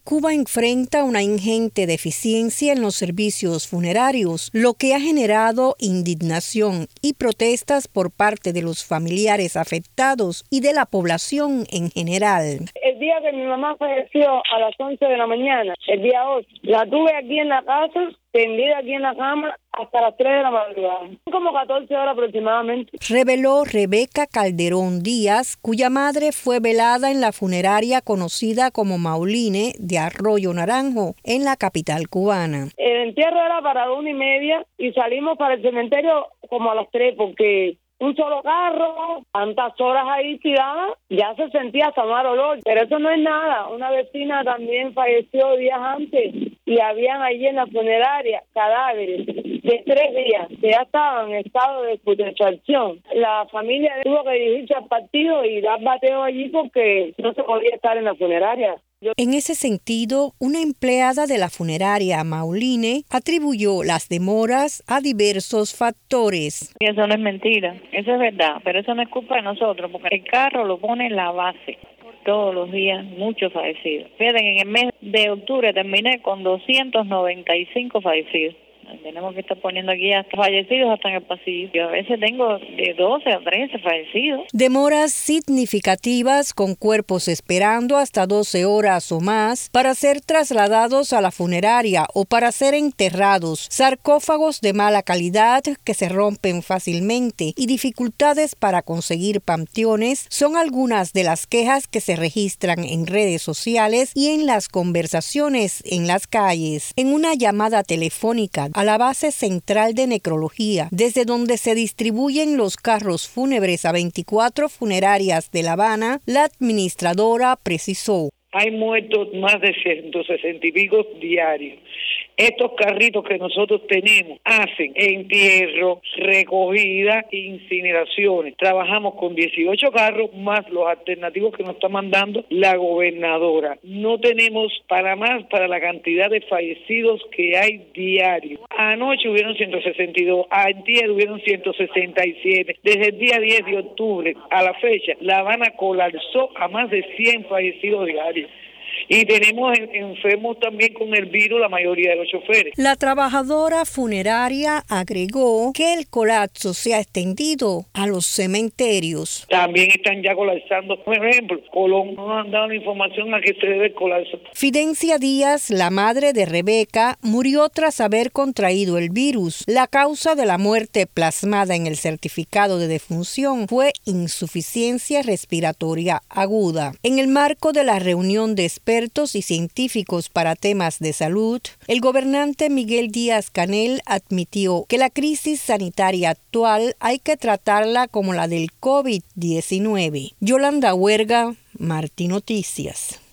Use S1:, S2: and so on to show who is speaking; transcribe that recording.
S1: Cuba enfrenta una ingente deficiencia en los servicios funerarios, lo que ha generado indignación y protestas por parte de los familiares afectados y de la población en general.
S2: El día que mi mamá falleció a las 11 de la mañana, el día 8, la tuve aquí en la casa, tendida aquí en la cama, hasta las 3 de la madrugada. Como 14 horas aproximadamente.
S1: Reveló Rebeca Calderón Díaz, cuya madre fue velada en la funeraria conocida como Mauline de Arroyo Naranjo, en la capital cubana.
S2: El entierro era para 1:30 y salimos para el cementerio como a las 3 porque un solo carro, tantas horas ahí tiradas, ya se sentía hasta mal olor. Pero eso no es nada. Una vecina también falleció días antes y habían allí en la funeraria cadáveres de 3 días que ya estaban en estado de putrefacción. La familia tuvo que dirigirse al partido y dar bateo allí porque no se podía estar en la funeraria.
S1: En ese sentido, una empleada de la funeraria Mauline atribuyó las demoras a diversos factores.
S3: Eso no es mentira, eso es verdad, pero eso no es culpa de nosotros, porque el carro lo pone en la base. Todos los días, muchos fallecidos. Fíjate, en el mes de octubre terminé con 295 fallecidos. Tenemos que estar poniendo aquí hasta fallecidos hasta en el pasillo. Yo a veces tengo de 12 a 13 fallecidos.
S1: Demoras significativas con cuerpos esperando hasta 12 horas o más para ser trasladados a la funeraria o para ser enterrados, sarcófagos de mala calidad que se rompen fácilmente y dificultades para conseguir panteones son algunas de las quejas que se registran en redes sociales y en las conversaciones en las calles. En una llamada telefónica a la base central de necrología, desde donde se distribuyen los carros fúnebres a 24 funerarias de La Habana, la administradora precisó:
S4: hay muertos más de 160 y pico diarios. Estos carritos que nosotros tenemos hacen entierro, recogida e incineraciones. Trabajamos con 18 carros más los alternativos que nos está mandando la gobernadora. No tenemos para más para la cantidad de fallecidos que hay diarios. Anoche hubieron 162, antier hubieron 167. Desde el día 10 de octubre a la fecha, La Habana colapsó a más de 100 fallecidos diarios. Y tenemos enfermos también con el virus, la mayoría de los choferes.
S1: La trabajadora funeraria agregó que el colapso se ha extendido a los cementerios.
S4: También están ya colapsando. Por ejemplo, Colón nos han dado la información a que se debe el colapso.
S1: Fidencia Díaz, la madre de Rebeca, murió tras haber contraído el virus. La causa de la muerte plasmada en el certificado de defunción fue insuficiencia respiratoria aguda. En el marco de la reunión de expertos y científicos para temas de salud, el gobernante Miguel Díaz-Canel admitió que la crisis sanitaria actual hay que tratarla como la del COVID-19. Yolanda Huerga, Martí Noticias.